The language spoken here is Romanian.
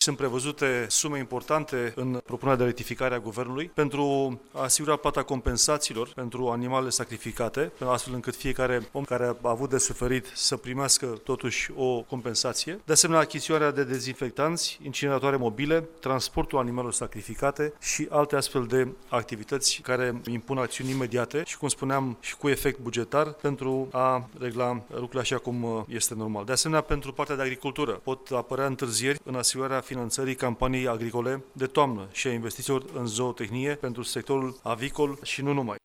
sunt prevăzute sume importante în propunerea de rectificare a Guvernului pentru a asigura plata compensațiilor pentru animalele sacrificate, astfel încât fiecare om care a avut de suferit să primească totuși o compensație. De asemenea, achiziționarea de dezinfectanți, incineratoare mobile, transportul animalelor sacrificate și alte astfel de activități care impun acțiuni imediate și, cum spuneam, și cu efect bugetar pentru a regla lucrurile așa cum este normal. De asemenea, pentru partea de agricultură pot apărea întârzieri în asigurarea finanțării campaniei agricole de toamnă și a investițiilor în zootehnie pentru sectorul avicol și nu numai.